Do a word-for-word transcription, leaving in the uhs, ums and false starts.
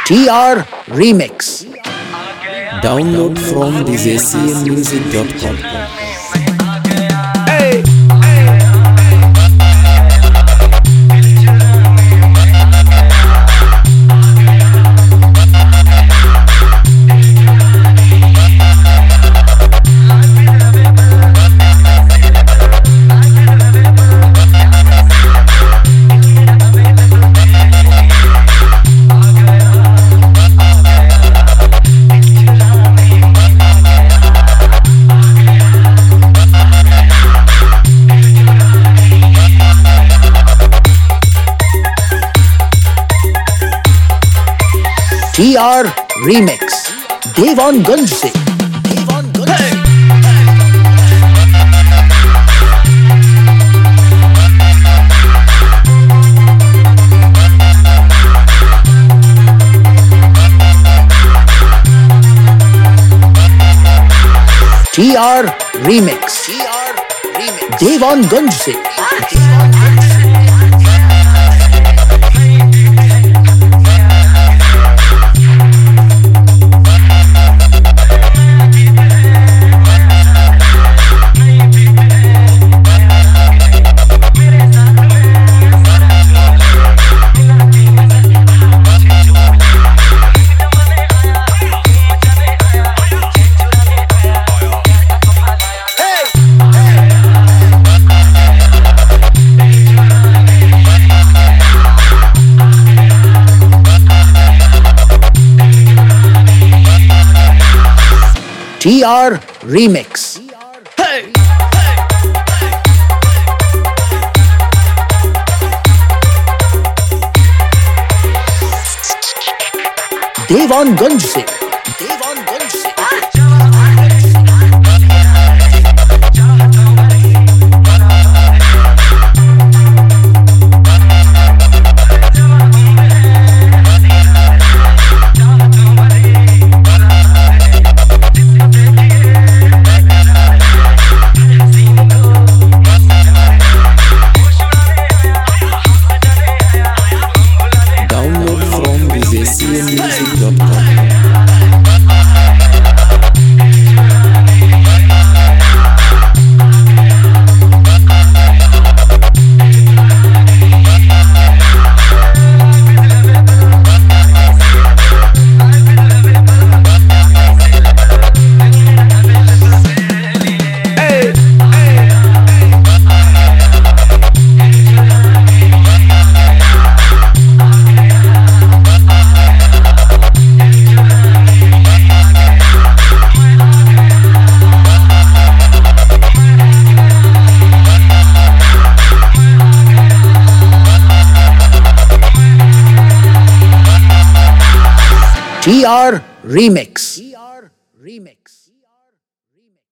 T R Remix. Download from d j c m music dot com. Hey. T R Remix. Dewanganj से देवानगंज से T R Remix. T R Remix. Dewanganj से T R Remix. Hey! Dewanganj से देवानगंज से music dot com. T R Remix. T R Remix.